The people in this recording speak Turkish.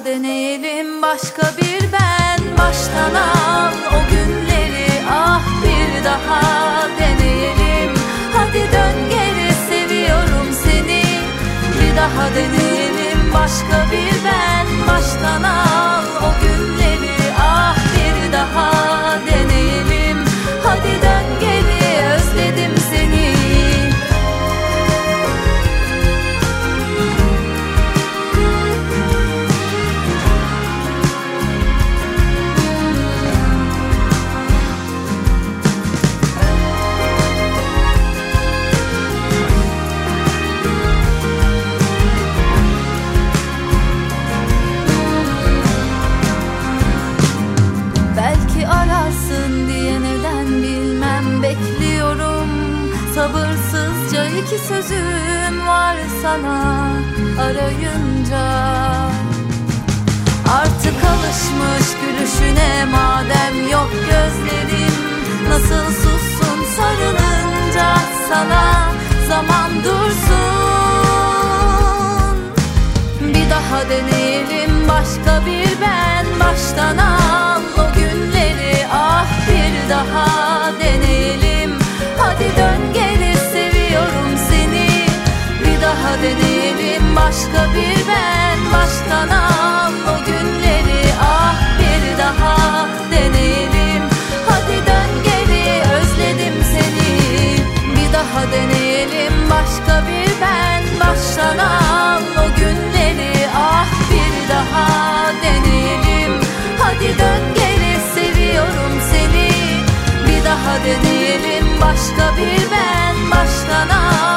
daha deneyelim başka bir ben. Baştan al o günleri, ah bir daha deneyelim. Hadi dön geri, seviyorum seni. Bir daha deneyelim başka bir ben. Baştan al o günleri, ah bir daha deneyelim. Hadi dön geri, özledim seni. Ararsın diye neden bilmem, bekliyorum sabırsızca. İki sözüm var sana arayınca. Artık alışmış gülüşüne madem yok gözlerim. Nasıl sussun sarılınca sana, zaman dursun. Bir daha deneyelim başka bir ben. Baştan al o günleri, ah bir daha deneyelim. Hadi dön geri, seviyorum seni. Bir daha deneyelim başka bir ben. Baştan al o günleri, ah bir daha deneyelim. Hadi dön geri, özledim seni. Bir daha deneyelim başka bir ben. Baştan al o günleri, ah bir daha deneyelim. Hadi dön geri, seviyorum seni. Bir daha deneyelim başka bir ben. Baştan al